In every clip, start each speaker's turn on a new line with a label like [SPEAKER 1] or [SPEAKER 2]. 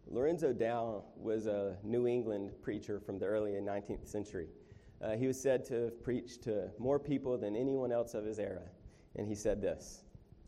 [SPEAKER 1] Lorenzo Dow was a New England preacher from the early 19th century. He was said to have preached to more people than anyone else of his era. And he said this: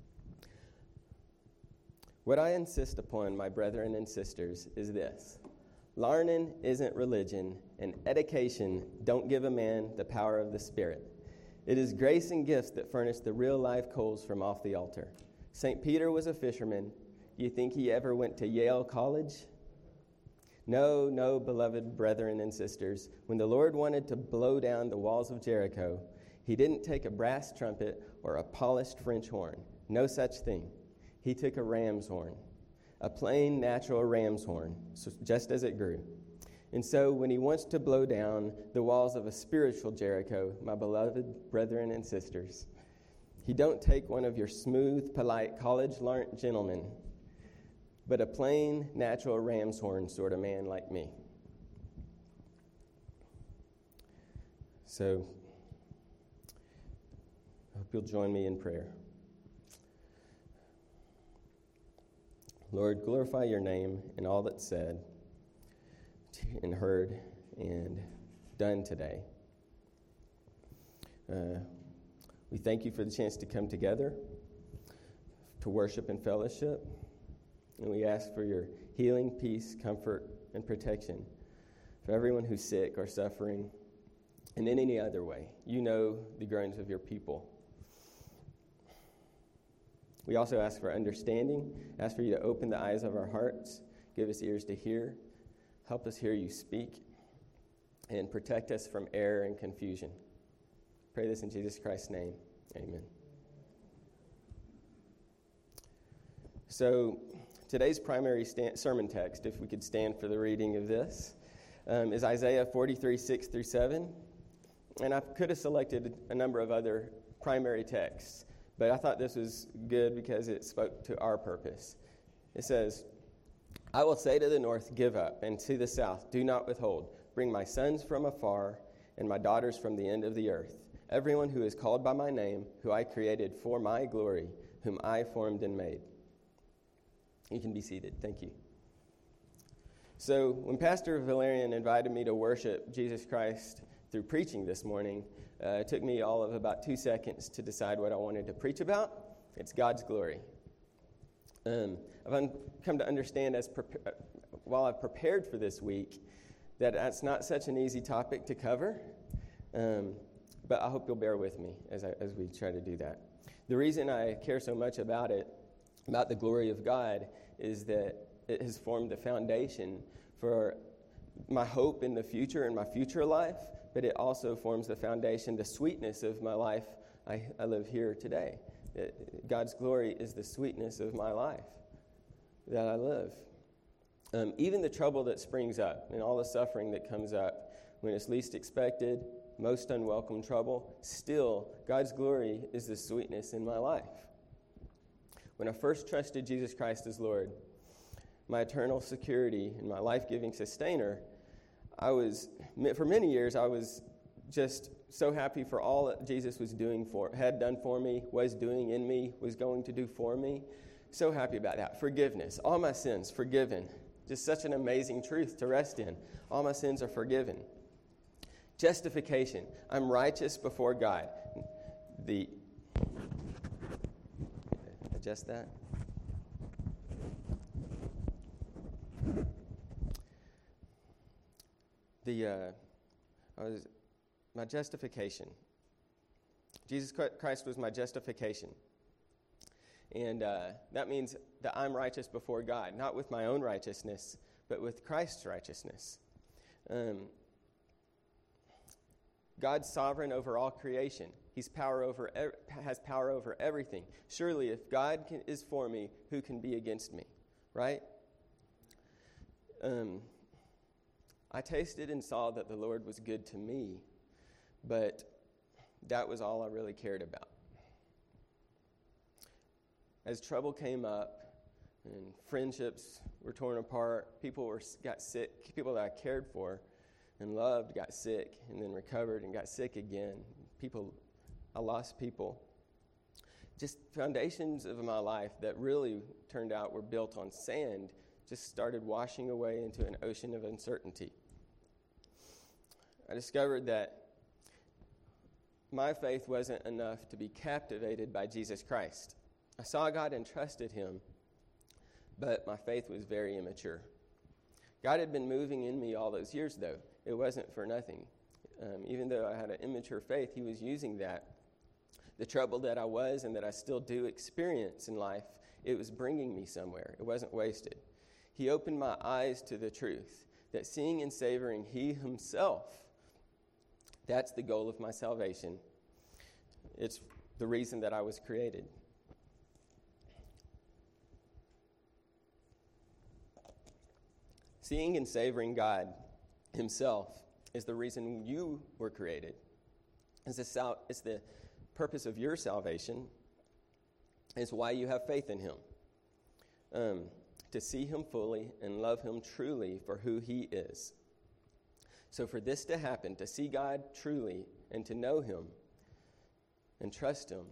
[SPEAKER 1] "What I insist upon, my brethren and sisters, is this. Larnin isn't religion, and education don't give a man the power of the Spirit. It is grace and gifts that furnish the real live coals from off the altar. St. Peter was a fisherman. Do you think he ever went to Yale College? No, beloved brethren and sisters. When the Lord wanted to blow down the walls of Jericho, he didn't take a brass trumpet or a polished French horn. No such thing. He took a ram's horn, a plain, natural ram's horn, just as it grew. And so when he wants to blow down the walls of a spiritual Jericho, my beloved brethren and sisters, he don't take one of your smooth, polite, college-learned gentlemen, but a plain, natural ram's horn sort of man like me." So, I hope you'll join me in prayer. Lord, glorify your name in all that's said and heard and done today. We thank you for the chance to come together to worship and fellowship. And we ask for your healing, peace, comfort, and protection for everyone who's sick or suffering, and in any other way. You know the groans of your people. We also ask for understanding, ask for you to open the eyes of our hearts, give us ears to hear, help us hear you speak, and protect us from error and confusion. Pray this in Jesus Christ's name. Amen. So, today's primary sermon text, if we could stand for the reading of this, is Isaiah 43, 6 through 7. And I could have selected a number of other primary texts, but I thought this was good because it spoke to our purpose. It says, "I will say to the north, give up, and to the south, do not withhold. Bring my sons from afar and my daughters from the end of the earth. Everyone who is called by my name, who I created for my glory, whom I formed and made." You can be seated. Thank you. So when Pastor Valerian invited me to worship Jesus Christ through preaching this morning, it took me all of about 2 seconds to decide what I wanted to preach about. It's God's glory. I've come to understand while I've prepared for this week that that's not such an easy topic to cover, but I hope you'll bear with me as we try to do that. The reason I care so much about the glory of God, is that it has formed the foundation for my hope in the future and my future life, but it also forms the foundation, the sweetness of my life I live here today. God's glory is the sweetness of my life that I live. Even the trouble that springs up and all the suffering that comes up when it's least expected, most unwelcome trouble, still God's glory is the sweetness in my life. When I first trusted Jesus Christ as Lord, my eternal security and my life-giving sustainer, for many years, I was just so happy for all that Jesus had done for me, was doing in me, was going to do for me. So happy about that. Forgiveness. All my sins forgiven. Just such an amazing truth to rest in. All my sins are forgiven. Justification. I'm righteous before God. Adjust that. My justification. Jesus Christ was my justification. And that means that I'm righteous before God, not with my own righteousness, but with Christ's righteousness. God's sovereign over all creation. He's has power over everything. Surely, if God is for me, who can be against me? Right? I tasted and saw that the Lord was good to me, but that was all I really cared about. As trouble came up and friendships were torn apart, people got sick, people that I cared for and loved got sick and then recovered and got sick again. I lost people. Just foundations of my life that really turned out were built on sand just started washing away into an ocean of uncertainty. I discovered that my faith wasn't enough to be captivated by Jesus Christ. I saw God and trusted him, but my faith was very immature. God had been moving in me all those years, though. It wasn't for nothing. Even though I had an immature faith, he was using that. The trouble that I was and that I still do experience in life, it was bringing me somewhere. It wasn't wasted. He opened my eyes to the truth that seeing and savoring he himself, that's the goal of my salvation. It's the reason that I was created. Seeing and savoring God himself is the reason you were created. It's the purpose of your salvation. It's why you have faith in him. To see him fully and love him truly for who he is. So for this to happen, to see God truly and to know him and trust him,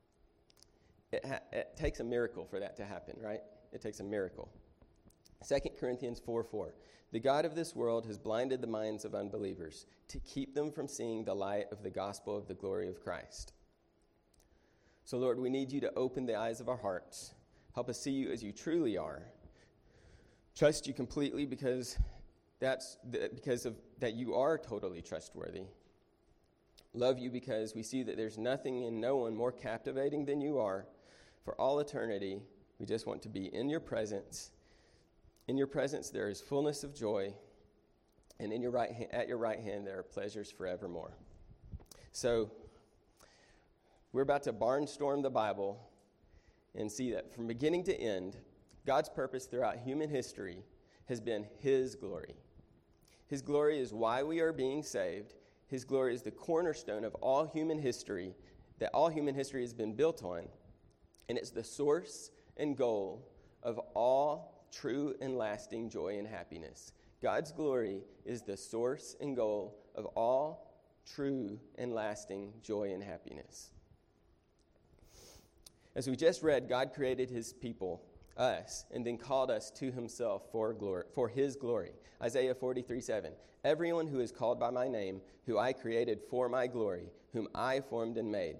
[SPEAKER 1] it takes a miracle for that to happen, right? It takes a miracle. 2 Corinthians 4:4, the God of this world has blinded the minds of unbelievers to keep them from seeing the light of the gospel of the glory of Christ. So Lord, we need you to open the eyes of our hearts. Help us see you as you truly are. Trust you completely because of that you are totally trustworthy. Love you because we see that there's nothing and no one more captivating than you are. For all eternity, we just want to be in your presence. In your presence, there is fullness of joy, and in your at your right hand, there are pleasures forevermore. So, we're about to barnstorm the Bible and see that from beginning to end, God's purpose throughout human history has been his glory. His glory is why we are being saved. His glory is the cornerstone of all human history, that all human history has been built on, and it's the source and goal of all true and lasting joy and happiness. God's glory is the source and goal of all true and lasting joy and happiness. As we just read, God created his people, us, and then called us to himself for his glory. Isaiah 43:7. Everyone who is called by my name, who I created for my glory, whom I formed and made.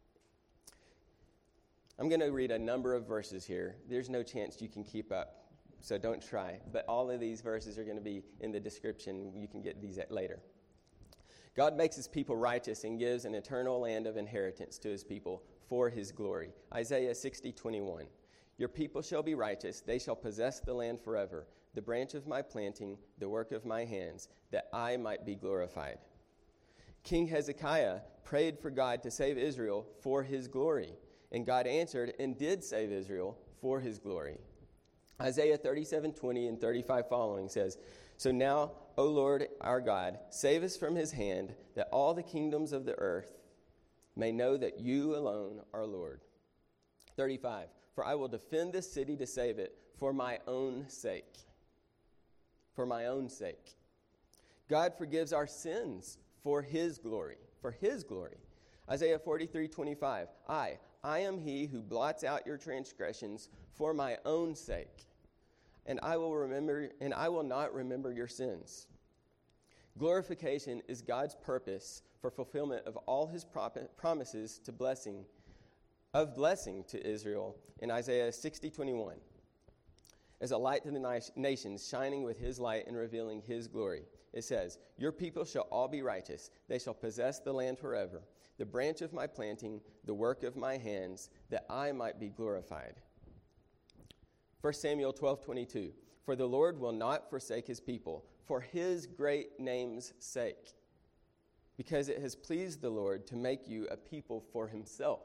[SPEAKER 1] I'm going to read a number of verses here. There's no chance you can keep up, so don't try. But all of these verses are going to be in the description. You can get these later. God makes his people righteous and gives an eternal land of inheritance to his people for his glory. Isaiah 60:21. Your people shall be righteous. They shall possess the land forever, the branch of my planting, the work of my hands, that I might be glorified. King Hezekiah prayed for God to save Israel for his glory, and God answered and did save Israel for his glory. Isaiah 37:20 and 35 following says, so now, O Lord our God, save us from his hand, that all the kingdoms of the earth may know that you alone are Lord. 35, for I will defend this city to save it for my own sake. For my own sake. God forgives our sins for his glory. For his glory. Isaiah 43:25, I am he who blots out your transgressions for my own sake. And I will not remember your sins. Glorification is God's purpose for fulfillment of all his promises to blessing to Israel in Isaiah 60:21. As a light to the nations, shining with his light and revealing his glory. It says, your people shall all be righteous. They shall possess the land forever. The branch of my planting, the work of my hands, that I might be glorified. 1 Samuel 12:22. For the Lord will not forsake his people, for his great name's sake, because it has pleased the Lord to make you a people for himself.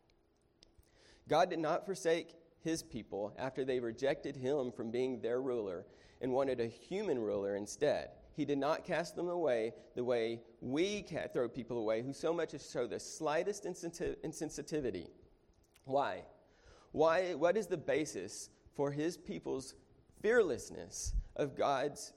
[SPEAKER 1] God did not forsake his people after they rejected him from being their ruler and wanted a human ruler instead. He did not cast them away the way we throw people away who so much as show the slightest insensitivity. Why? What is the basis for his people's fearlessness of God's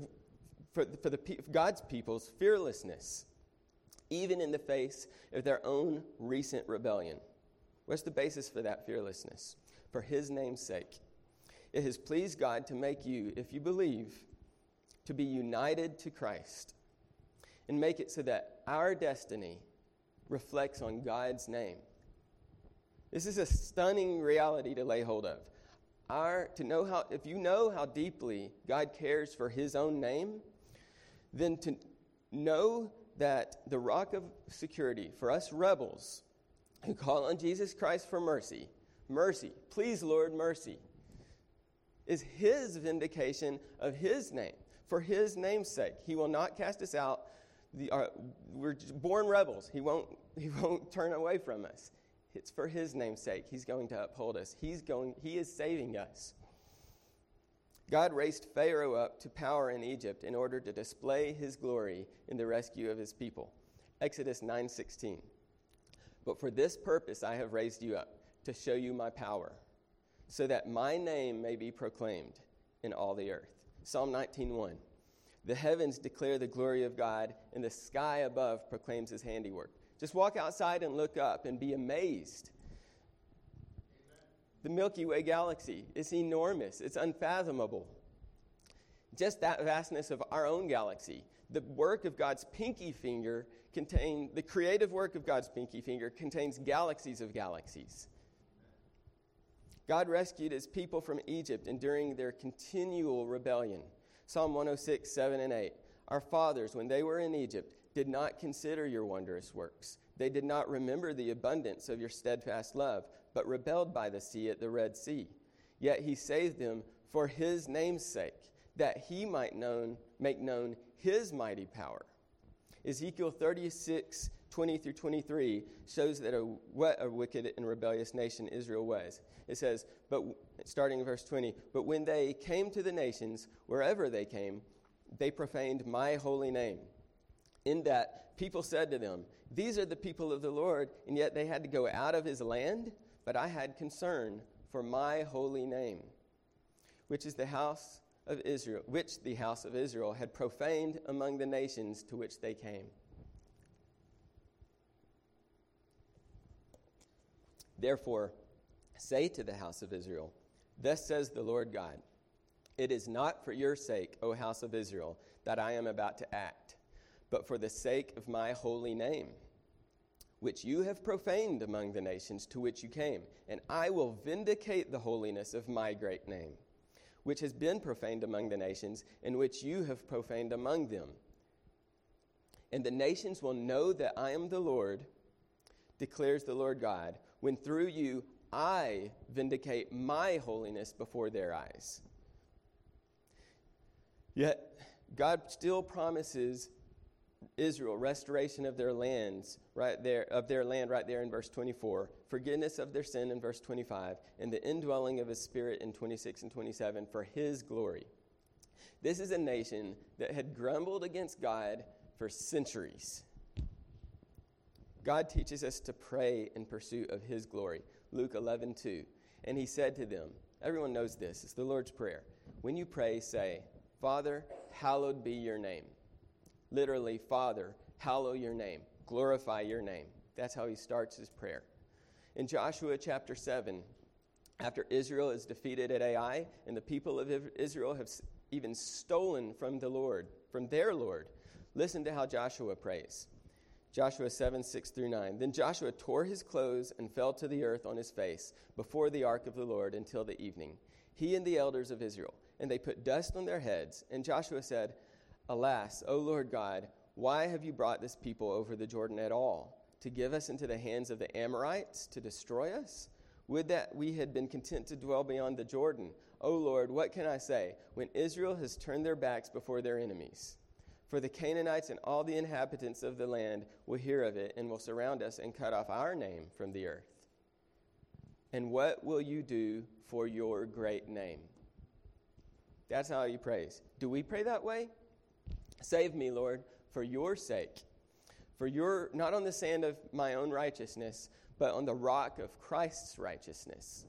[SPEAKER 1] people's fearlessness, even in the face of their own recent rebellion? What's the basis for that fearlessness? For his name's sake. It has pleased God to make you, if you believe, to be united to Christ and make it so that our destiny reflects on God's name. This is a stunning reality to lay hold of. If you know how deeply God cares for his own name, then to know that the rock of security for us rebels who call on Jesus Christ for mercy, please Lord, mercy, is his vindication of his name. For his name's sake, he will not cast us out. We're born rebels. He won't turn away from us. It's for his name's sake. He's going to uphold us. He is saving us. God raised Pharaoh up to power in Egypt in order to display his glory in the rescue of his people. Exodus 9:16. But for this purpose I have raised you up, to show you my power, so that my name may be proclaimed in all the earth. Psalm 19:1. The heavens declare the glory of God, and the sky above proclaims his handiwork. Just walk outside and look up and be amazed. The Milky Way galaxy is enormous. It's unfathomable. Just that vastness of our own galaxy. The work of God's pinky finger the creative work of God's pinky finger contains galaxies of galaxies. God rescued his people from Egypt enduring their continual rebellion. Psalm 106, 7 and 8. Our fathers, when they were in Egypt, did not consider your wondrous works. They did not remember the abundance of your steadfast love, but rebelled by the sea at the Red Sea. Yet he saved them for his name's sake, that he might make known his mighty power. Ezekiel 36, 20 through 23 shows that what a wicked and rebellious nation Israel was. It says, starting in verse 20, but when they came to the nations, wherever they came, they profaned my holy name. In that, people said to them, these are the people of the Lord, and yet they had to go out of his land, but I had concern for my holy name, which the house of Israel had profaned among the nations to which they came. Therefore, say to the house of Israel, thus says the Lord God, it is not for your sake, O house of Israel, that I am about to act, but for the sake of my holy name, which you have profaned among the nations to which you came, and I will vindicate the holiness of my great name, which has been profaned among the nations, and which you have profaned among them. And the nations will know that I am the Lord, declares the Lord God, when through you I vindicate my holiness before their eyes. Yet God still promises Israel restoration of their lands right there in verse 24, forgiveness of their sin in verse 25, and the indwelling of his spirit in 26 and 27 for his glory. This is a nation that had grumbled against God for centuries. God teaches us to pray in pursuit of his glory. Luke 11:2. And he said to them, everyone knows this, it's the Lord's Prayer. When you pray, say, Father, hallowed be your name. Literally, Father, hallow your name. Glorify your name. That's how he starts his prayer. In Joshua chapter 7, after Israel is defeated at Ai, and the people of Israel have even stolen from their Lord, listen to how Joshua prays. Joshua 7, 6 through 9. Then Joshua tore his clothes and fell to the earth on his face before the ark of the Lord until the evening, he and the elders of Israel. And they put dust on their heads. And Joshua said, Alas, O Lord God, why have you brought this people over the Jordan at all? To give us into the hands of the Amorites to destroy us? Would that we had been content to dwell beyond the Jordan. O Lord, what can I say when Israel has turned their backs before their enemies? For the Canaanites and all the inhabitants of the land will hear of it and will surround us and cut off our name from the earth. And what will you do for your great name? That's how he prays. Do we pray that way? Save me, Lord, for your sake. Not on the sand of my own righteousness, but on the rock of Christ's righteousness.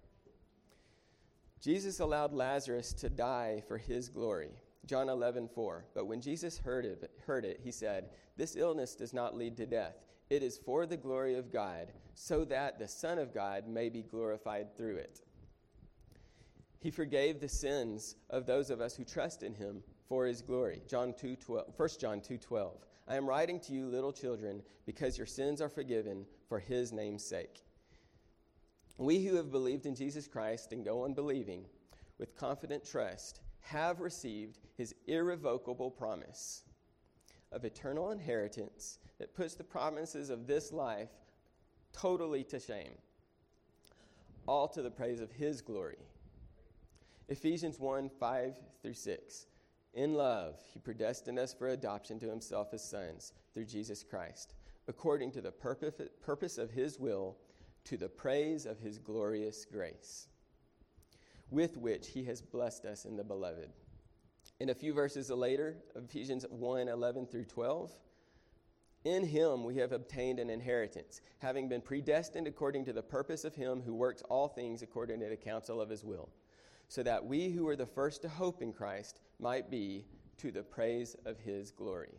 [SPEAKER 1] Jesus allowed Lazarus to die for his glory. John 11:4. But when Jesus heard it, he said, This illness does not lead to death. It is for the glory of God, so that the Son of God may be glorified through it. He forgave the sins of those of us who trust in him for his glory. 1 John 2:12. I am writing to you, little children, because your sins are forgiven for his name's sake. We who have believed in Jesus Christ and go on believing with confident trust have received his irrevocable promise of eternal inheritance that puts the promises of this life totally to shame, all to the praise of his glory. Ephesians 1:5-6. In love, he predestined us for adoption to himself as sons through Jesus Christ, according to the purpose of his will, to the praise of his glorious grace, with which he has blessed us in the beloved. In a few verses later, Ephesians 1:11-12, in him we have obtained an inheritance, having been predestined according to the purpose of him who works all things according to the counsel of his will, so that we who were the first to hope in Christ might be to the praise of his glory.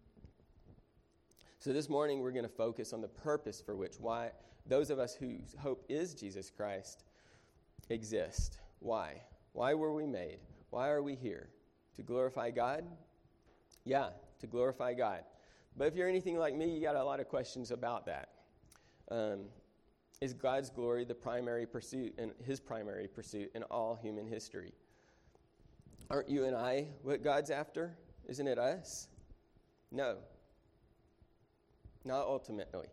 [SPEAKER 1] So this morning we're going to focus on the purpose for which why those of us whose hope is Jesus Christ exist. Why? Why were we made? Why are we here? To glorify God? Yeah, to glorify God. But if you're anything like me, you got a lot of questions about that. Is God's glory the primary pursuit and his primary pursuit in all human history? Aren't you and I what God's after? Isn't it us? No. Not ultimately.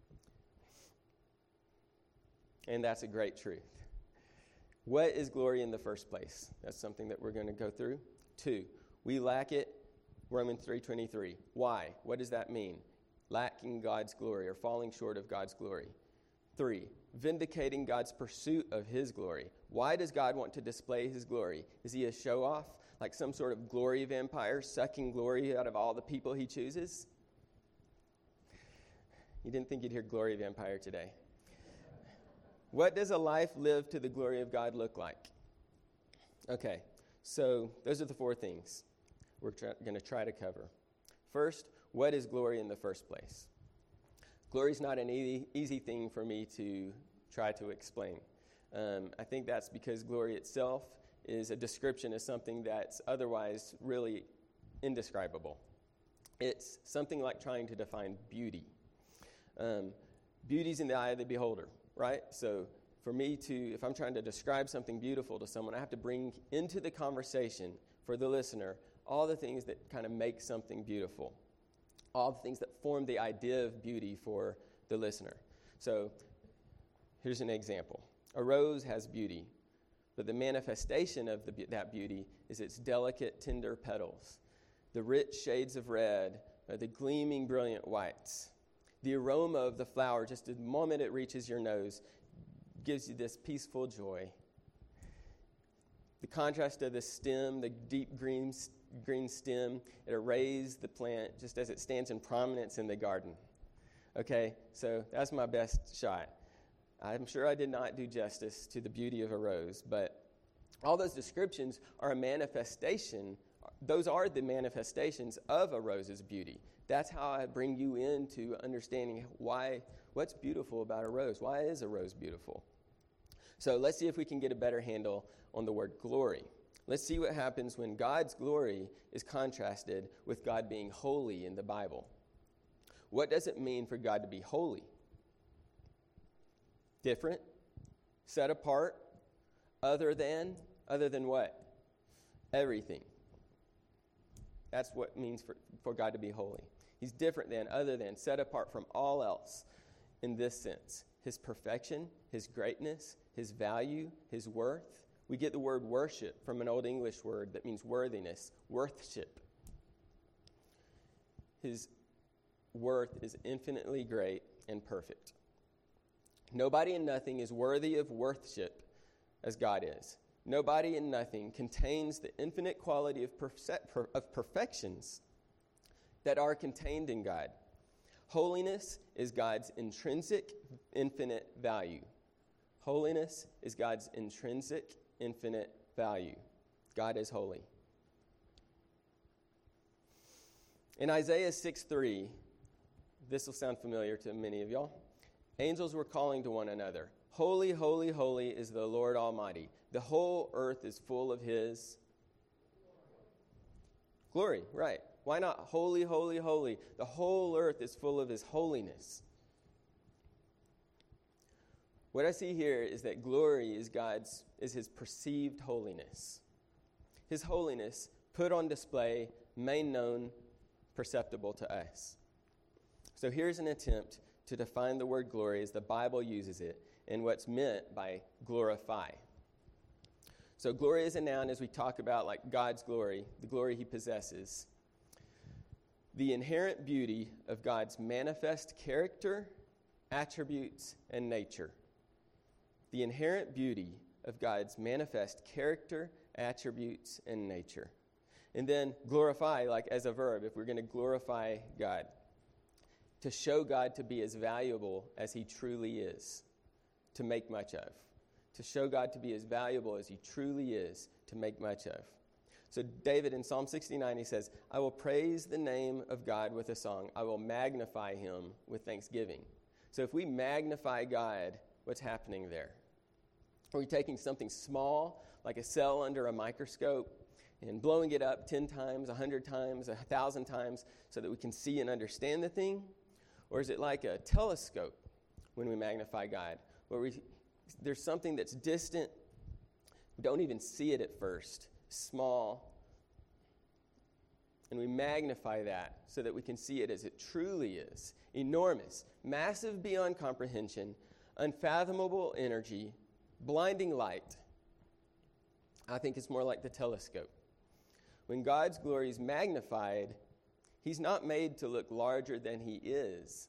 [SPEAKER 1] And that's a great truth. What is glory in the first place? That's something that we're going to go through. 2, we lack it. Romans 3:23. Why? What does that mean? Lacking God's glory or falling short of God's glory. 3, vindicating God's pursuit of his glory. Why does God want to display his glory? Is he a show-off, like some sort of glory vampire sucking glory out of all the people he chooses? You didn't think you'd hear glory vampire today. What does a life lived to the glory of God look like? Okay, so those are the 4 things we're going to try to cover. First, what is glory in the first place? Glory is not an easy thing for me to try to explain. I think that's because glory itself is a description of something that's otherwise really indescribable. It's something like trying to define beauty. Beauty's in the eye of the beholder, right? So for me if I'm trying to describe something beautiful to someone, I have to bring into the conversation for the listener all the things that kind of make something beautiful, all the things that form the idea of beauty for the listener. So here's an example. A rose has beauty, but the manifestation of that beauty is its delicate, tender petals, the rich shades of red, the gleaming, brilliant whites. The aroma of the flower, just the moment it reaches your nose, gives you this peaceful joy. The contrast of the stem, the deep green stem, it arrays the plant just as it stands in prominence in the garden. Okay, so that's my best shot. I'm sure I did not do justice to the beauty of a rose, but all those descriptions are a manifestation. Those are the manifestations of a rose's beauty. That's how I bring you into understanding what's beautiful about a rose. Why is a rose beautiful? So let's see if we can get a better handle on the word glory. Let's see what happens when God's glory is contrasted with God being holy in the Bible. What does it mean for God to be holy? Different, set apart, other than what? Everything. That's what it means for God to be holy. He's different than, other than, set apart from all else in this sense. His perfection, his greatness, his value, his worth. We get the word worship from an Old English word that means worthiness, worthship. His worth is infinitely great and perfect. Nobody and nothing is worthy of worship as God is. Nobody and nothing contains the infinite quality of perfections that are contained in God. Holiness is God's intrinsic, infinite value. Holiness is God's intrinsic, infinite value. God is holy. In Isaiah 6:3, this will sound familiar to many of y'all. Angels were calling to one another, "Holy, holy, holy is the Lord Almighty. The whole earth is full of his glory, right. Why not holy, holy, holy? The whole earth is full of his holiness. What I see here is that glory is his perceived holiness. His holiness put on display, made known, perceptible to us. So here's an attempt to define the word glory as the Bible uses it and what's meant by glorify. So glory is a noun as we talk about like God's glory, the glory he possesses. The inherent beauty of God's manifest character, attributes, and nature. The inherent beauty of God's manifest character, attributes, and nature. And then glorify, like as a verb, if we're going to glorify God. To show God to be as valuable as he truly is, to make much of. To show God to be as valuable as he truly is, to make much of. So David in Psalm 69, he says, I will praise the name of God with a song. I will magnify him with thanksgiving. So if we magnify God, what's happening there? Are we taking something small, like a cell under a microscope, and blowing it up 10 times, 100 times, 1,000 times, so that we can see and understand the thing? Or is it like a telescope when we magnify God, where there's something that's distant, we don't even see it at first, small, and we magnify that so that we can see it as it truly is, enormous, massive beyond comprehension, unfathomable energy, blinding light. I think it's more like the telescope. When God's glory is magnified, he's not made to look larger than he is.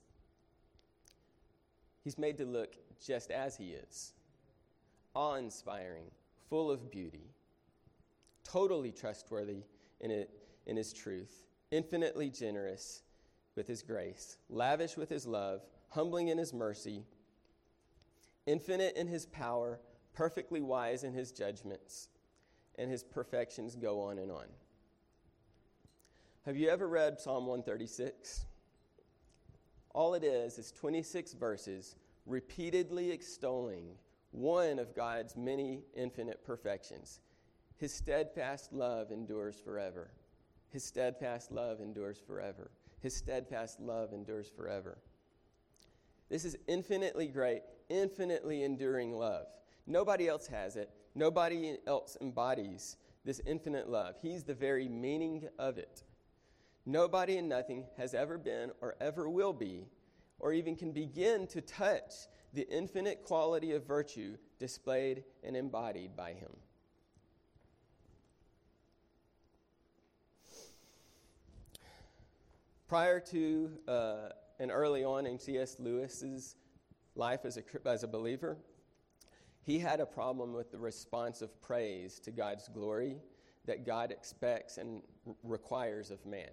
[SPEAKER 1] He's made to look just as he is. Awe-inspiring, full of beauty, totally trustworthy in his truth, infinitely generous with his grace, lavish with his love, humbling in his mercy, infinite in his power, perfectly wise in his judgments, and his perfections go on and on. Have you ever read Psalm 136? All it is 26 verses repeatedly extolling one of God's many infinite perfections. His steadfast love endures forever. His steadfast love endures forever. His steadfast love endures forever. This is infinitely great, infinitely enduring love. Nobody else has it. Nobody else embodies this infinite love. He's the very meaning of it. Nobody and nothing has ever been or ever will be or even can begin to touch the infinite quality of virtue displayed and embodied by him. Prior to and early on in C.S. Lewis's life as a believer, he had a problem with the response of praise to God's glory that God expects and requires of man.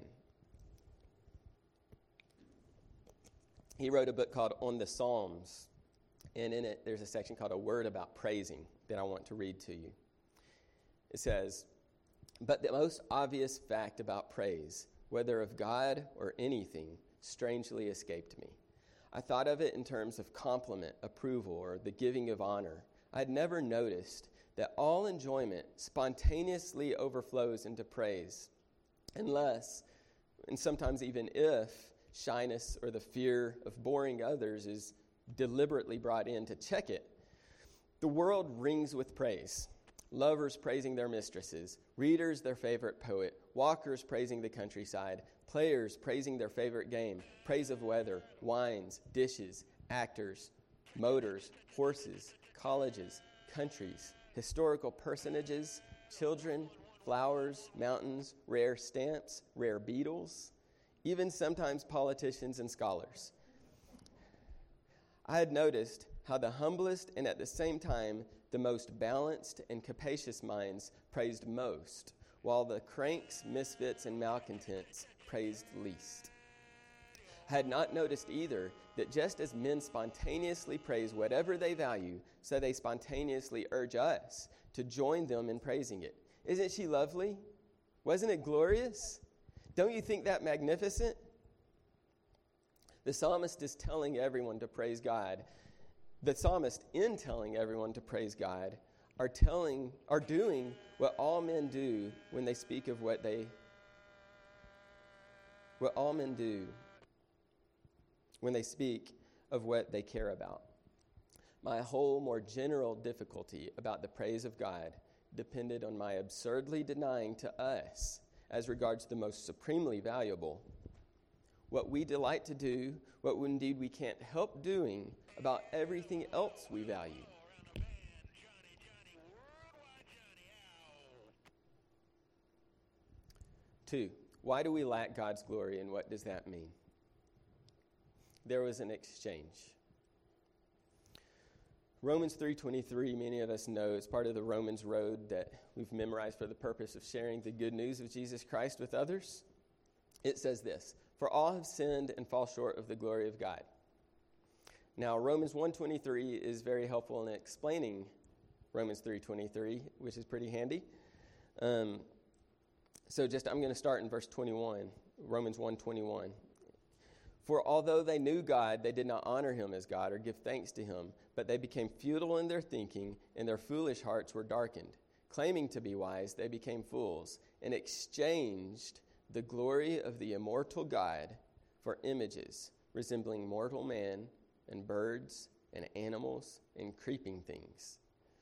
[SPEAKER 1] He wrote a book called On the Psalms, and in it there's a section called A Word About Praising that I want to read to you. It says, "But the most obvious fact about praise, whether of God or anything, strangely escaped me. I thought of it in terms of compliment, approval, or the giving of honor. I had never noticed that all enjoyment spontaneously overflows into praise, unless, and sometimes even if, shyness or the fear of boring others is deliberately brought in to check it. The world rings with praise. Lovers praising their mistresses, readers their favorite poet, walkers praising the countryside, players praising their favorite game, praise of weather, wines, dishes, actors, motors, horses, colleges, countries, historical personages, children, flowers, mountains, rare stamps, rare beetles, even sometimes politicians and scholars. I had noticed how the humblest and at the same time the most balanced and capacious minds praised most, while the cranks, misfits, and malcontents praised least. I had not noticed either that just as men spontaneously praise whatever they value, so they spontaneously urge us to join them in praising it. Isn't she lovely? Wasn't it glorious? Don't you think that magnificent? The psalmist is telling everyone to praise God. The psalmist, in telling everyone to praise God, are doing what all men do when they speak of what all men do when they speak of what they care about. My whole more general difficulty about the praise of God depended on my absurdly denying to us, as regards the most supremely valuable, what we delight to do, what indeed we can't help doing about everything else we value. 2, why do we lack God's glory, and what does that mean? There was an exchange. Romans 3:23, many of us know, is part of the Romans road that we've memorized for the purpose of sharing the good news of Jesus Christ with others. It says this: "For all have sinned and fall short of the glory of God." Now, Romans 1:23 is very helpful in explaining Romans 3:23, which is pretty handy. I'm going to start in verse 21, Romans 1:21. "For although they knew God, they did not honor him as God or give thanks to him, but they became futile in their thinking, and their foolish hearts were darkened. Claiming to be wise, they became fools, and exchanged the glory of the immortal God for images resembling mortal man and birds and animals and creeping things."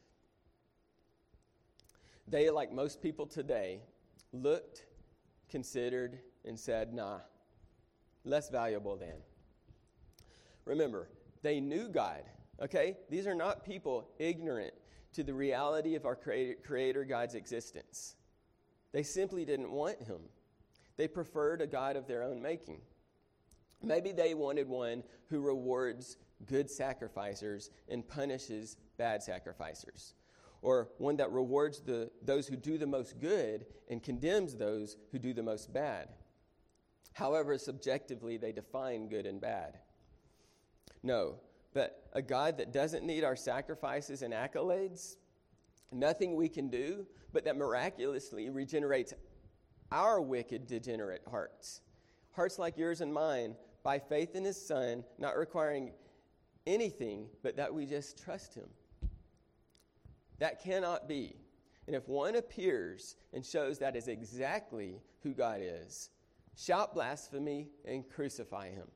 [SPEAKER 1] They, like most people today, looked, considered, and said, "Nah, less valuable than." Remember, they knew God, okay? These are not people ignorant to the reality of our Creator God's existence. They simply didn't want him. They preferred a God of their own making. Maybe they wanted one who rewards good sacrificers and punishes bad sacrificers, or one that rewards those who do the most good and condemns those who do the most bad. However, subjectively, they define good and bad. No, but a God that doesn't need our sacrifices and accolades, nothing we can do, but that miraculously regenerates our wicked, degenerate hearts. Hearts like yours and mine, by faith in his Son, not requiring anything but that we just trust him. That cannot be. And if one appears and shows that is exactly who God is, shout blasphemy and crucify him.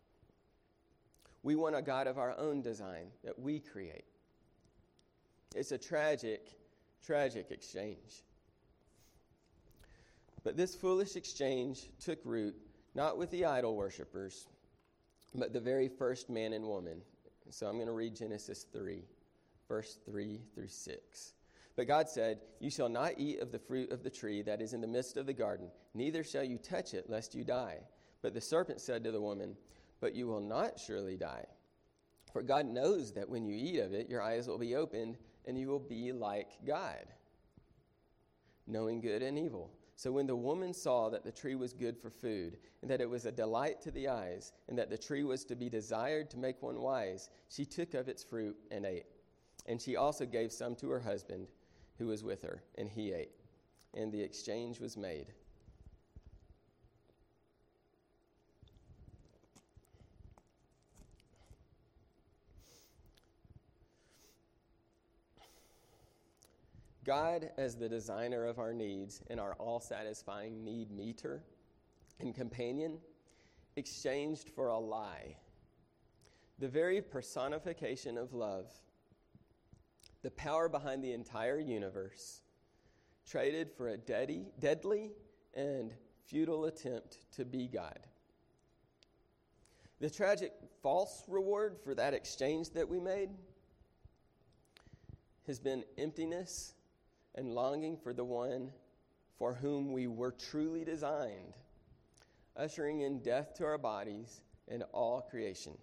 [SPEAKER 1] We want a God of our own design that we create. It's a tragic, tragic exchange. But this foolish exchange took root not with the idol worshipers, but the very first man and woman. So I'm going to read Genesis 3, verse 3 through 6. "But God said, 'You shall not eat of the fruit of the tree that is in the midst of the garden, neither shall you touch it, lest you die.' But the serpent said to the woman, 'But you will not surely die. For God knows that when you eat of it, your eyes will be opened, and you will be like God, knowing good and evil.' So when the woman saw that the tree was good for food, and that it was a delight to the eyes, and that the tree was to be desired to make one wise, she took of its fruit and ate. And she also gave some to her husband who was with her, and he ate. And the exchange was made." God, as the designer of our needs and our all-satisfying need meter and companion, exchanged for a lie, the very personification of love, the power behind the entire universe, traded for a deadly and futile attempt to be God. The tragic false reward for that exchange that we made has been emptiness and longing for the one for whom we were truly designed, ushering in death to our bodies and all creation.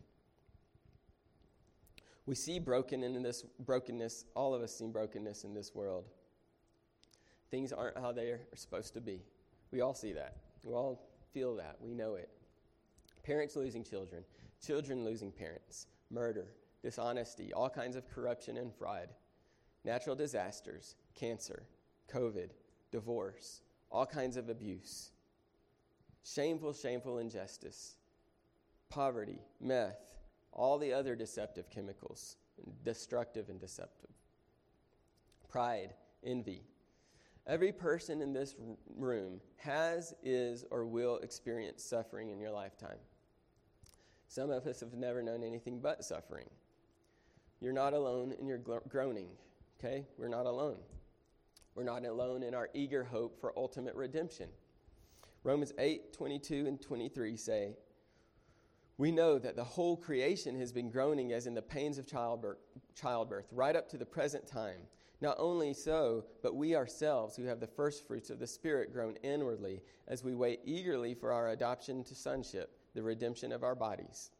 [SPEAKER 1] We see brokenness, all of us see brokenness in this world. Things aren't how they are supposed to be. We all see that. We all feel that. We know it. Parents losing children, children losing parents, murder, dishonesty, all kinds of corruption and fraud, natural disasters, cancer, COVID, divorce, all kinds of abuse, shameful injustice, poverty, meth, all the other deceptive chemicals, destructive and deceptive. pride, envy. Every person in this room has, is, or will experience suffering in your lifetime. Some of us have never known anything but suffering. You're not alone in your groaning, okay? We're not alone. We're not alone in our eager hope for ultimate redemption. Romans 8:22 and 23 say, "We know that the whole creation has been groaning as in the pains of childbirth, right up to the present time. Not only so, but we ourselves who have the first fruits of the Spirit groan inwardly as we wait eagerly for our adoption to sonship, the redemption of our bodies."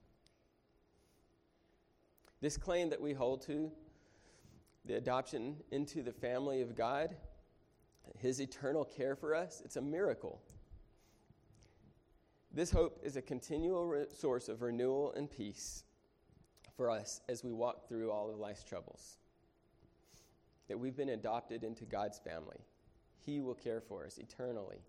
[SPEAKER 1] This claim that we hold to, the adoption into the family of God, His eternal care for us, it's a miracle. This hope is a continual source of renewal and peace for us as we walk through all of life's troubles. That we've been adopted into God's family. He will care for us eternally.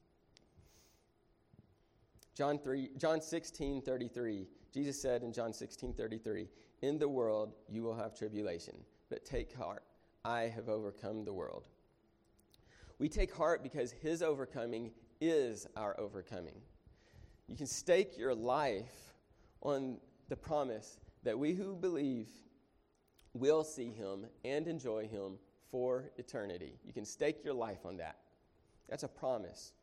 [SPEAKER 1] John 16:33, Jesus said in John 16:33, "In the world you will have tribulation, but take heart, I have overcome the world." We take heart because His overcoming is our overcoming. You can stake your life on the promise that we who believe will see Him and enjoy Him for eternity. You can stake your life on that. That's a promise.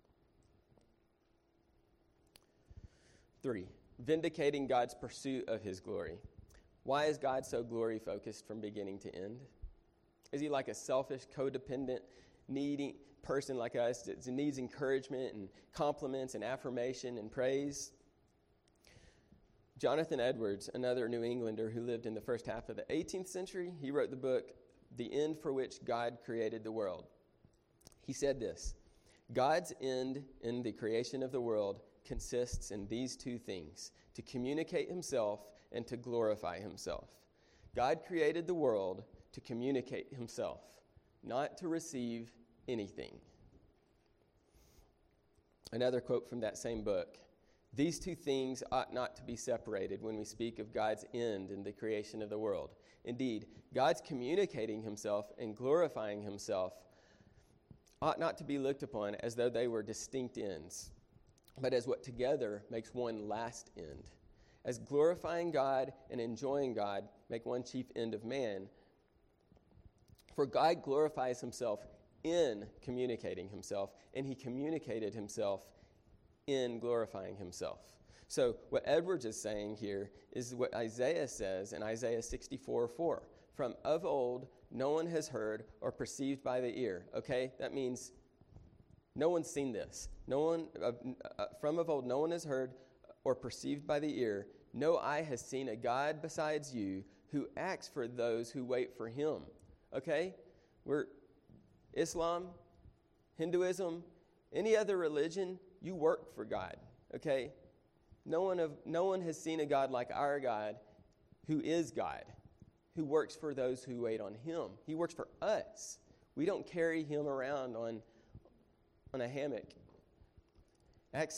[SPEAKER 1] 3, vindicating God's pursuit of His glory. Why is God so glory-focused from beginning to end? Is He like a selfish, codependent, needy person like us that needs encouragement and compliments and affirmation and praise? Jonathan Edwards, another New Englander who lived in the first half of the 18th century, he wrote the book, The End for Which God Created the World. He said this, "God's end in the creation of the world consists in these two things, to communicate Himself and to glorify Himself." God created the world to communicate Himself, not to receive anything. Another quote from that same book, "These two things ought not to be separated when we speak of God's end in the creation of the world. Indeed, God's communicating Himself and glorifying Himself ought not to be looked upon as though they were distinct ends, but as what together makes one last end. As glorifying God and enjoying God make one chief end of man, for God glorifies Himself in communicating Himself, and He communicated Himself in glorifying Himself." So what Edwards is saying here is what Isaiah says in Isaiah 64:4. "From of old, no one has heard or perceived by the ear." Okay, that means no one's seen this. From of old, no one has heard or perceived by the ear. No eye has seen a God besides you who acts for those who wait for Him. Okay, we're Islam, Hinduism, any other religion. You work for God, okay? No one has seen a God like our God, who is God, who works for those who wait on Him. He works for us. We don't carry Him around on a hammock. Acts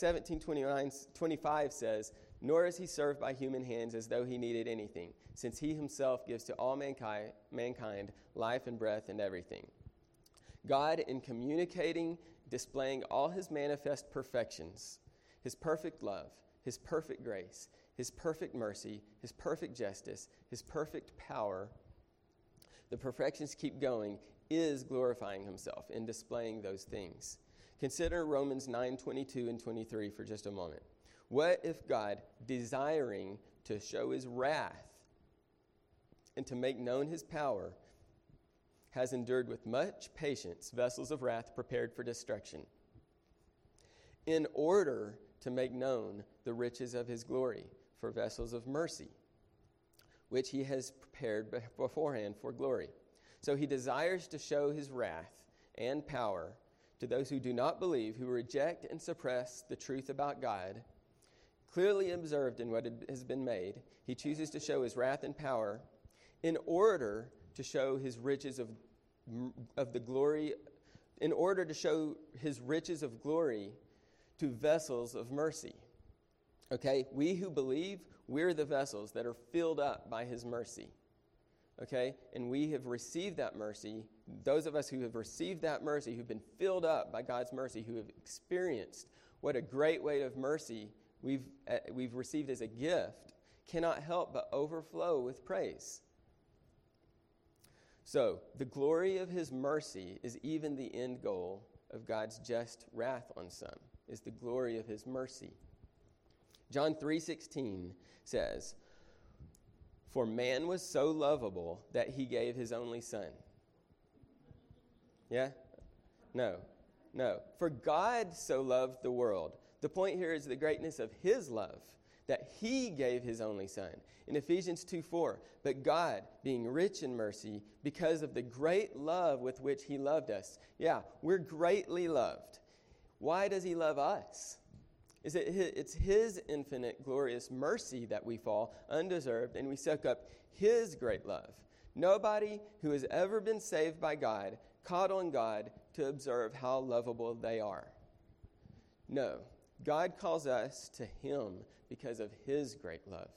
[SPEAKER 1] 17:25 says, "Nor is He served by human hands as though He needed anything, since He Himself gives to all mankind life and breath and everything." God, in communicating, displaying all His manifest perfections, His perfect love, His perfect grace, His perfect mercy, His perfect justice, His perfect power, the perfections keep going, is glorifying Himself in displaying those things. Consider Romans 9:22 and 23 for just a moment. What if God, desiring to show His wrath and to make known His power, has endured with much patience vessels of wrath prepared for destruction, in order to make known the riches of His glory for vessels of mercy, which He has prepared beforehand for glory. So He desires to show His wrath and power to those who do not believe, who reject and suppress the truth about God. Clearly observed in what has been made, He chooses to show His wrath and power in order to show His riches of the glory, in order to show His riches of glory to vessels of mercy. Okay, we who believe, we're the vessels that are filled up by His mercy. okay? And we have received that mercy. Those of us who have received that mercy, who've been filled up by God's mercy, who have experienced what a great weight of mercy we've received as a gift, cannot help but overflow with praise. So, the glory of his mercy is even the end goal of God's just wrath on some, is the glory of his mercy. John 3:16 says, "For man was so lovable that he gave his only son." Yeah? No. For God so loved the world. The point here is the greatness of his love, that he gave his only son. In Ephesians 2:4, "But God, being rich in mercy, because of the great love with which he loved us." Yeah, we're greatly loved. Why does he love us? It's his infinite, glorious mercy that we fall undeserved, and we soak up his great love. Nobody who has ever been saved by God called on God to observe how lovable they are. No, God calls us to him because of his great love.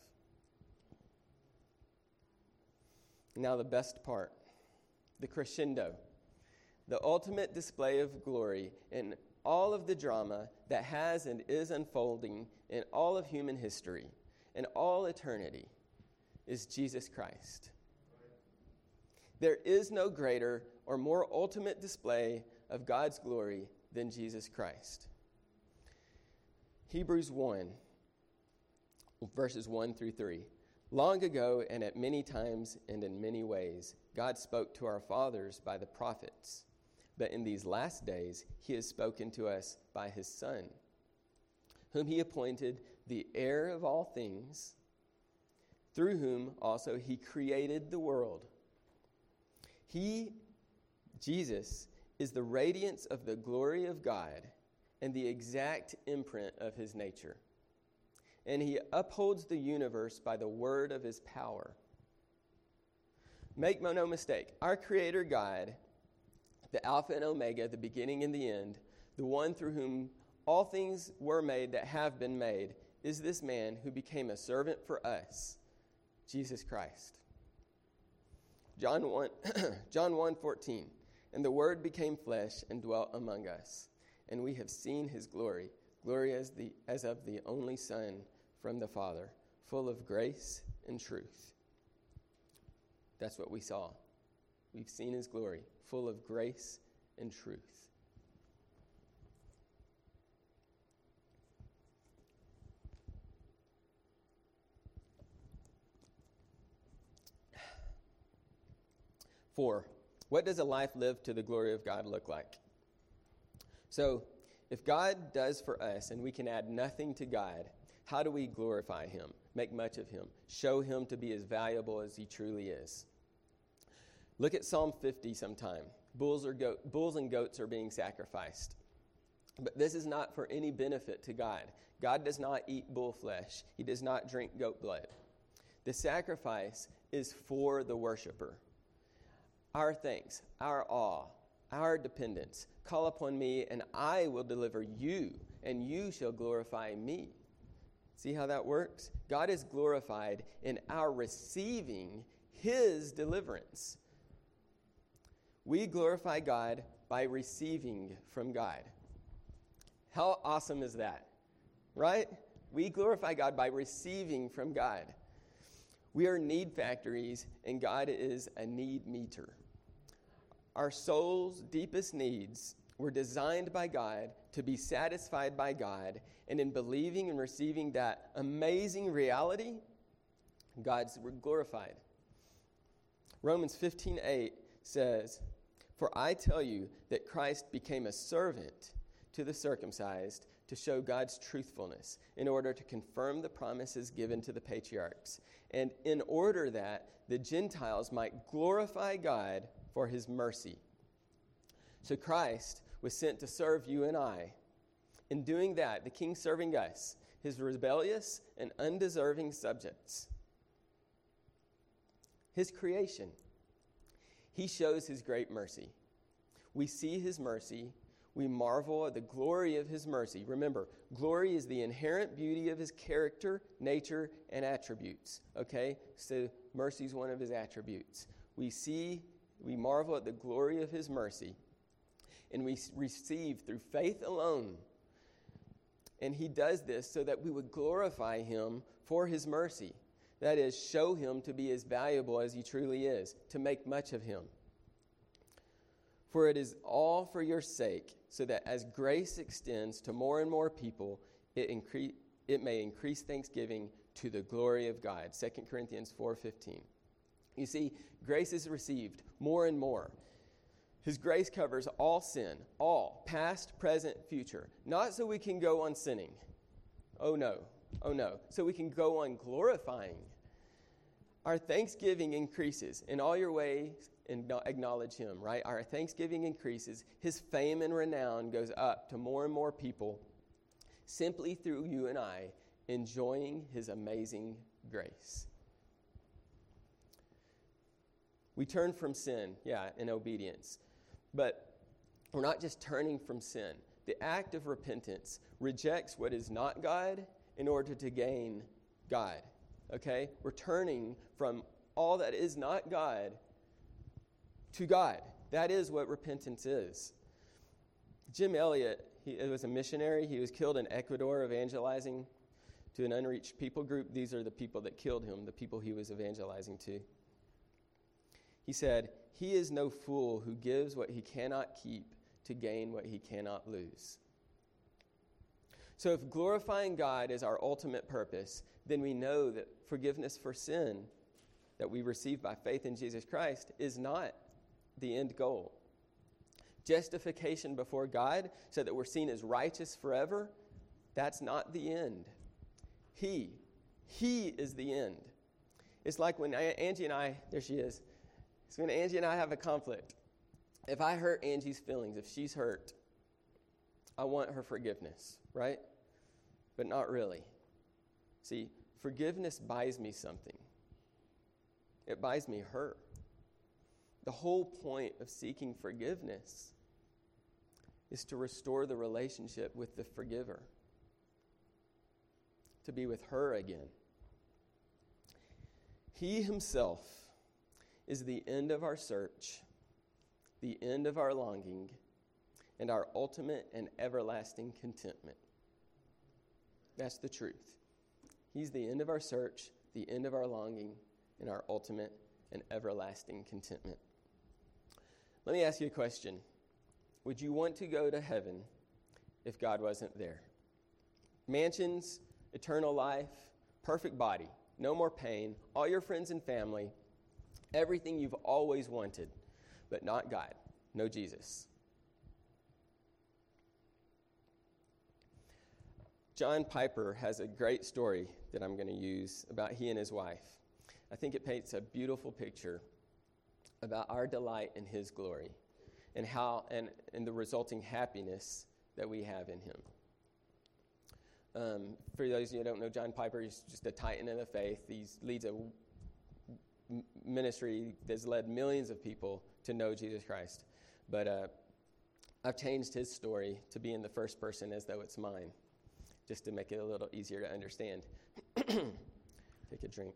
[SPEAKER 1] Now the best part, the crescendo, the ultimate display of glory in all of the drama that has and is unfolding in all of human history, in all eternity, is Jesus Christ. There is no greater or more ultimate display of God's glory than Jesus Christ. Hebrews 1, verses 1 through 3. "Long ago and at many times and in many ways, God spoke to our fathers by the prophets. But in these last days, he has spoken to us by his Son, whom he appointed the heir of all things, through whom also he created the world. He, Jesus, is the radiance of the glory of God and the exact imprint of his nature. And he upholds the universe by the word of his power." Make no mistake, our Creator God, the Alpha and Omega, the beginning and the end, the one through whom all things were made that have been made, is this man who became a servant for us, Jesus Christ. John 1:14, "And the Word became flesh and dwelt among us, and we have seen his glory, glory as of the only Son from the Father, full of grace and truth." That's what we saw. We've seen his glory, full of grace and truth. Four, what does a life lived to the glory of God look like? So, if God does for us and we can add nothing to God, how do we glorify him, make much of him, show him to be as valuable as he truly is? Look at Psalm 50 sometime. Bulls and goats are being sacrificed. But this is not for any benefit to God. God does not eat bull flesh. He does not drink goat blood. The sacrifice is for the worshiper. Our thanks, our awe, our dependence. Call upon me, and I will deliver you, and you shall glorify me. See how that works? God is glorified in our receiving his deliverance. We glorify God by receiving from God. How awesome is that? Right? We glorify God by receiving from God. We are need factories, and God is a need meter. Our soul's deepest needs were designed by God to be satisfied by God, and in believing and receiving that amazing reality, God's glorified. Romans 15:8 says, "For I tell you that Christ became a servant to the circumcised to show God's truthfulness, in order to confirm the promises given to the patriarchs, and in order that the Gentiles might glorify God for his mercy." So Christ was sent to serve you and I. In doing that, the king serving us, his rebellious and undeserving subjects. His creation. He shows his great mercy. We see his mercy. We marvel at the glory of his mercy. Remember, glory is the inherent beauty of his character, nature, and attributes. Okay? So mercy is one of his attributes. We marvel at the glory of his mercy, and we receive through faith alone. And he does this so that we would glorify him for his mercy. That is, show him to be as valuable as he truly is, to make much of him. For it is all for your sake, so that as grace extends to more and more people, it may increase thanksgiving to the glory of God. 2 Corinthians 4:15. You see, grace is received more and more. His grace covers all sin, all, past, present, future. Not so we can go on sinning. Oh no. So we can go on glorifying. Our thanksgiving increases. In all your ways, acknowledge him, right? Our thanksgiving increases. His fame and renown goes up to more and more people simply through you and I enjoying his amazing grace. We turn from sin, in obedience. But we're not just turning from sin. The act of repentance rejects what is not God in order to gain God. Okay? We're turning from all that is not God to God. That is what repentance is. Jim Elliot, he was a missionary. He was killed in Ecuador evangelizing to an unreached people group. These are the people that killed him, the people he was evangelizing to. He said, "He is no fool who gives what he cannot keep to gain what he cannot lose." So if glorifying God is our ultimate purpose, then we know that forgiveness for sin that we receive by faith in Jesus Christ is not the end goal. Justification before God so that we're seen as righteous forever, that's not the end. He is the end. It's like when Angie and I, there she is. It's when Angie and I have a conflict. If I hurt Angie's feelings, if she's hurt, I want her forgiveness, right? But not really. See, forgiveness buys me something. It buys me her. The whole point of seeking forgiveness is to restore the relationship with the forgiver, to be with her again. He himself is the end of our search, the end of our longing, and our ultimate and everlasting contentment. That's the truth. He's the end of our search, the end of our longing, and our ultimate and everlasting contentment. Let me ask you a question. Would you want to go to heaven if God wasn't there? Mansions, eternal life, perfect body, no more pain, all your friends and family, everything you've always wanted, but not God, no Jesus. John Piper has a great story that I'm going to use about he and his wife. I think it paints a beautiful picture about our delight in his glory and how and the resulting happiness that we have in him. For those of you who don't know, John Piper is just a titan of the faith. He leads a ministry that's led millions of people to know Jesus Christ. But I've changed his story to be in the first person as though it's mine, just to make it a little easier to understand. Take a drink.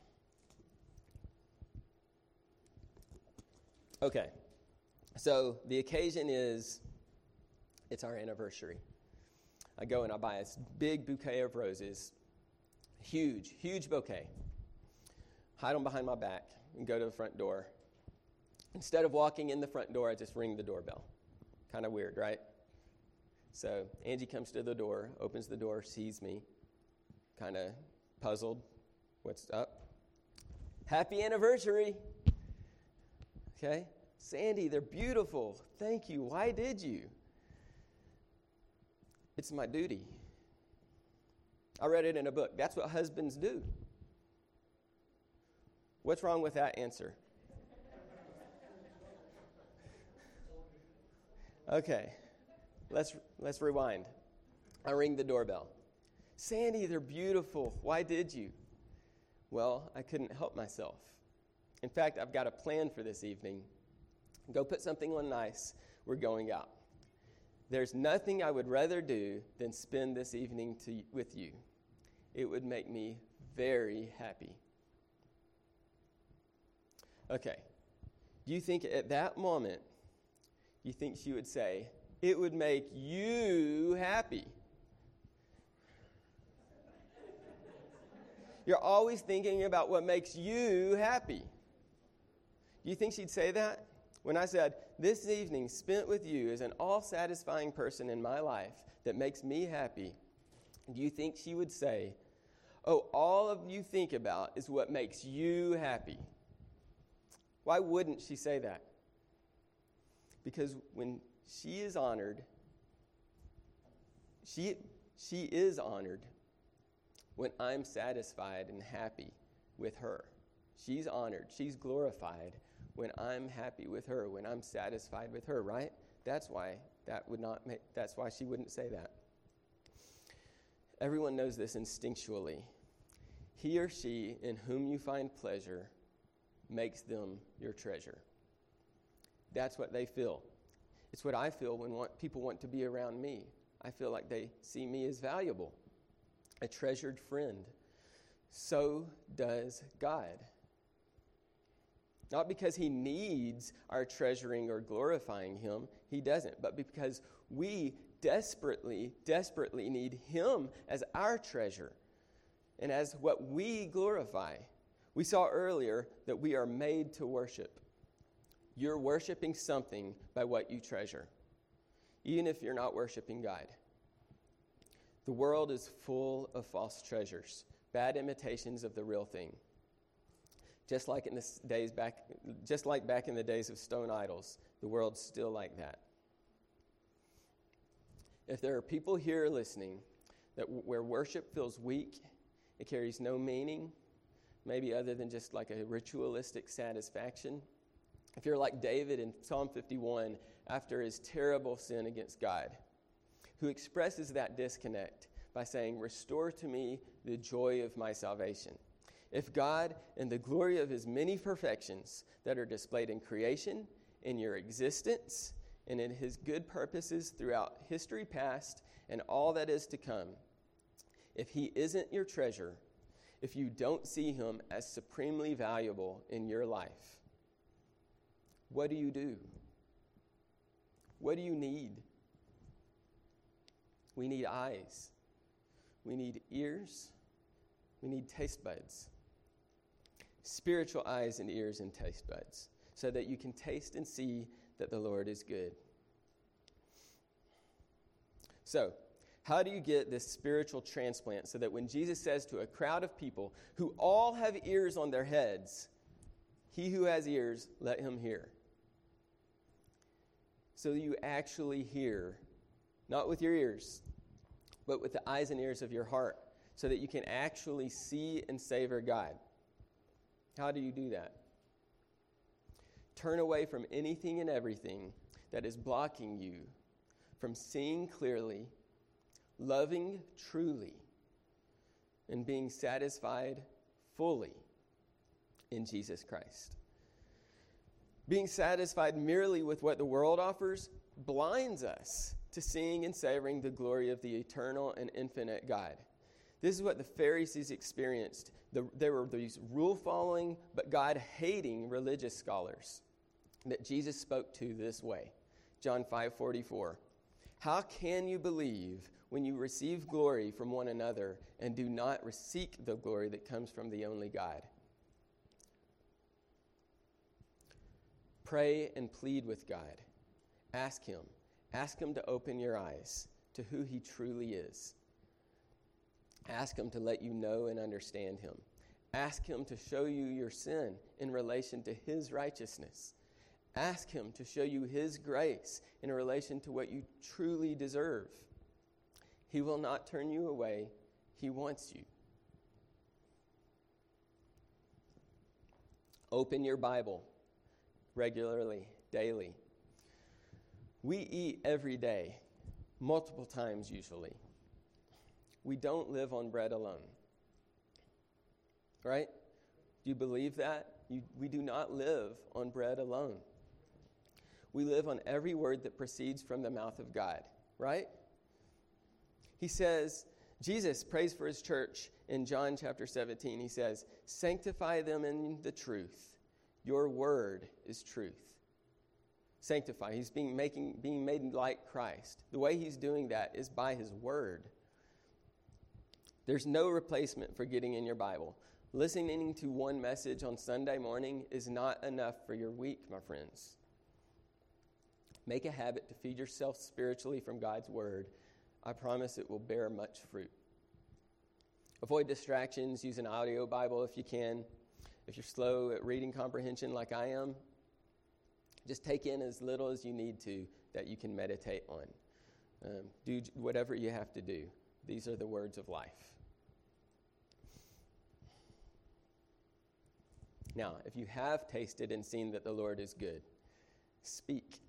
[SPEAKER 1] Okay, so the occasion is, it's our anniversary. I go and I buy this big bouquet of roses, huge bouquet. Hide them behind my back and go to the front door. Instead of walking in the front door, I just ring the doorbell. Kind of weird, right? So Angie comes to the door, opens the door, sees me, kind of puzzled. What's up? Happy anniversary. Okay. Sandy, they're beautiful. Thank you. Why did you? It's my duty. I read it in a book. That's what husbands do. What's wrong with that answer? Okay, let's rewind. I ring the doorbell. Sandy, they're beautiful. Why did you? Well, I couldn't help myself. In fact, I've got a plan for this evening. Go put something on nice. We're going out. There's nothing I would rather do than spend this evening with you. It would make me very happy. Okay. Do you think at that moment, you think she would say, it would make you happy? You're always thinking about what makes you happy. Do you think she'd say that? When I said, this evening spent with you is an all-satisfying person in my life that makes me happy, do you think she would say, oh, all of you think about is what makes you happy? Why wouldn't she say that? Because when she is honored, she is honored when I'm satisfied and happy with her. She's honored, she's glorified when I'm happy with her, when I'm satisfied with her, right? That's why she wouldn't say that. Everyone knows this instinctually. He or she in whom you find pleasure makes them your treasure. That's what they feel. It's what I feel when people want to be around me. I feel like they see me as valuable, a treasured friend. So does God. Not because he needs our treasuring or glorifying him. He doesn't. But because we desperately, desperately need him as our treasure and as what we glorify. We saw earlier that we are made to worship. You're worshiping something by what you treasure, even if you're not worshiping God. The world is full of false treasures, bad imitations of the real thing. Just like back in the days of stone idols, the world's still like that. If there are people here listening where worship feels weak, it carries no meaning, maybe other than just like a ritualistic satisfaction. If you're like David in Psalm 51 after his terrible sin against God, who expresses that disconnect by saying, restore to me the joy of my salvation. If God, in the glory of his many perfections that are displayed in creation, in your existence, and in his good purposes throughout history past and all that is to come, if he isn't your treasure, if you don't see him as supremely valuable in your life, what do you do? What do you need? We need eyes. We need ears. We need taste buds. Spiritual eyes and ears and taste buds, so that you can taste and see that the Lord is good. So, how do you get this spiritual transplant so that when Jesus says to a crowd of people who all have ears on their heads, he who has ears, let him hear? So you actually hear, not with your ears, but with the eyes and ears of your heart, so that you can actually see and savor God. How do you do that? Turn away from anything and everything that is blocking you from seeing clearly, loving truly, and being satisfied fully in Jesus Christ. Being satisfied merely with what the world offers blinds us to seeing and savoring the glory of the eternal and infinite God. This is what the Pharisees experienced. There were these rule-following but God-hating religious scholars that Jesus spoke to this way. John 5:44. How can you believe when you receive glory from one another and do not seek the glory that comes from the only God? Pray and plead with God. Ask him. Ask him to open your eyes to who he truly is. Ask him to let you know and understand him. Ask him to show you your sin in relation to his righteousness. Ask him to show you his grace in relation to what you truly deserve. He will not turn you away. He wants you. Open your Bible regularly, daily. We eat every day, multiple times usually. We don't live on bread alone. Right? Do you believe that? We do not live on bread alone. We live on every word that proceeds from the mouth of God. right? He says, Jesus prays for his church in John chapter 17. He says, sanctify them in the truth. Your word is truth. Sanctify. He's being made like Christ. The way he's doing that is by his word. There's no replacement for getting in your Bible. Listening to one message on Sunday morning is not enough for your week, my friends. Make a habit to feed yourself spiritually from God's word. I promise it will bear much fruit. Avoid distractions. Use an audio Bible if you can. If you're slow at reading comprehension like I am, just take in as little as you need to that you can meditate on. Do whatever you have to do. These are the words of life. Now, if you have tasted and seen that the Lord is good, speak.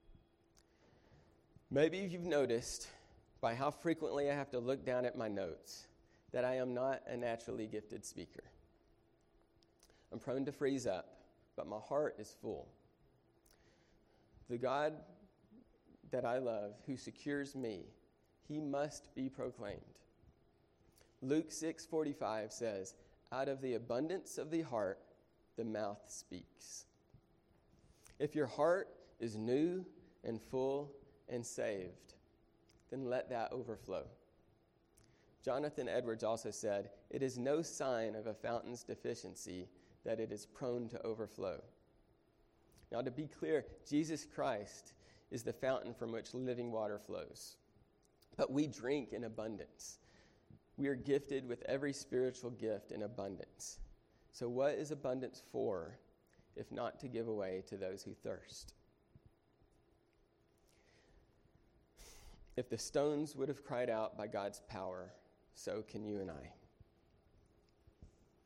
[SPEAKER 1] Maybe you've noticed by how frequently I have to look down at my notes that I am not a naturally gifted speaker. I'm prone to freeze up, but my heart is full. The God that I love, who secures me, he must be proclaimed. Luke 6:45 says, out of the abundance of the heart, the mouth speaks. If your heart is new and full and saved, then let that overflow. Jonathan Edwards also said, it is no sign of a fountain's deficiency that it is prone to overflow. Now, to be clear, Jesus Christ is the fountain from which living water flows. But we drink in abundance. We are gifted with every spiritual gift in abundance. So what is abundance for, if not to give away to those who thirst? If the stones would have cried out by God's power, so can you and I.